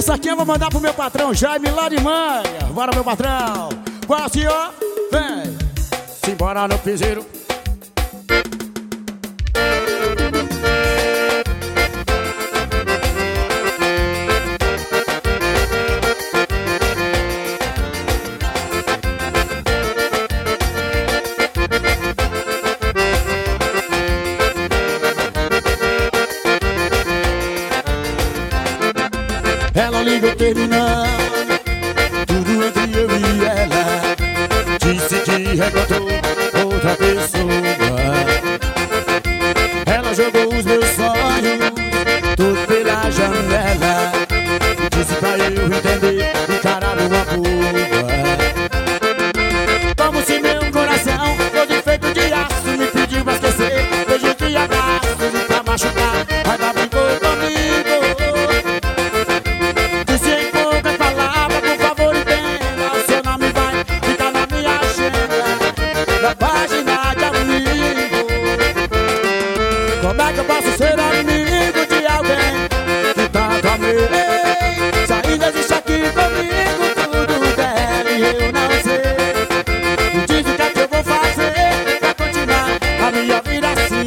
Essa aqui eu vou mandar pro meu patrão Jaime lá de Manha. Bora, meu patrão. Qual assim, ó? Vem. Simbora no piseiro. Ela ligou terminando tudo entre eu e ela. Disse que reencontrou outra pessoa. Ela jogou os meus sonhos tudo pela janela. Disse pra eu entender, encarar uma boa. Como se meu coração todo feito de aço me pediu pra esquecer. Beijo e abraços e pra machucar. Ainda brincou comigo. Como é que eu posso ser amigo de alguém que tanto amei? Se ainda existe aqui comigo tudo dela e eu não sei. Me diz o que é que eu vou fazer pra continuar a minha vida assim.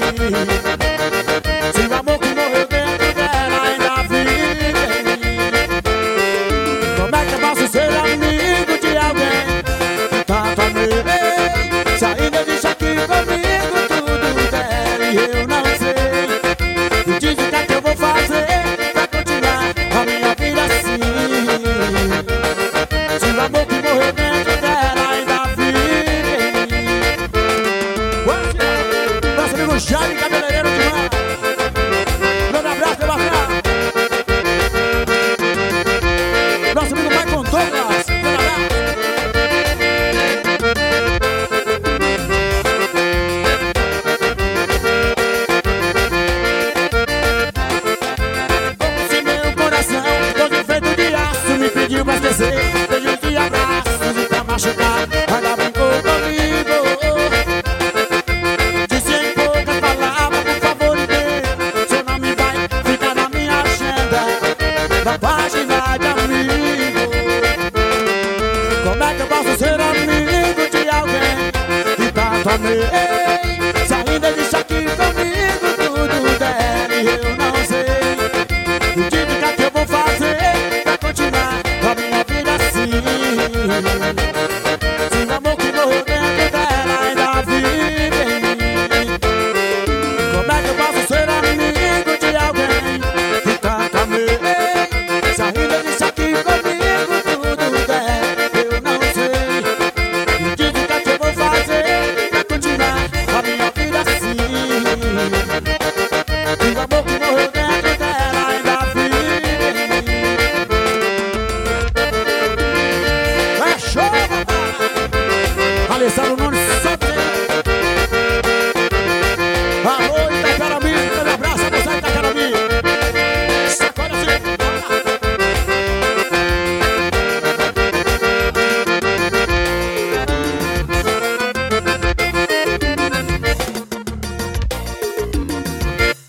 Se o amor que morreu dentro dela ainda vive em mim. Como é que eu posso ser amigo de alguém que tanto amei? Se ainda existe aqui comigo tudo dela e eu não sei. Me diz o que é que eu vou fazer pra continuar a minha vida assim. Se o amor que morreu dentro dela ainda vive em mim. Nosso amigo Jaime, cabeleireiro de mão. Grande abraço, meu patrão. Nosso amigo Michael Douglas. Grande abraço. Pediu pra esquecer, beijos e abraços e pra machucar. Ainda brincou comigo. Disse em poucas palavras, por favor, entenda. Seu nome vai ficar na minha agenda, na página de amigo. Como é que eu posso ser amigo de alguém que tanto amei?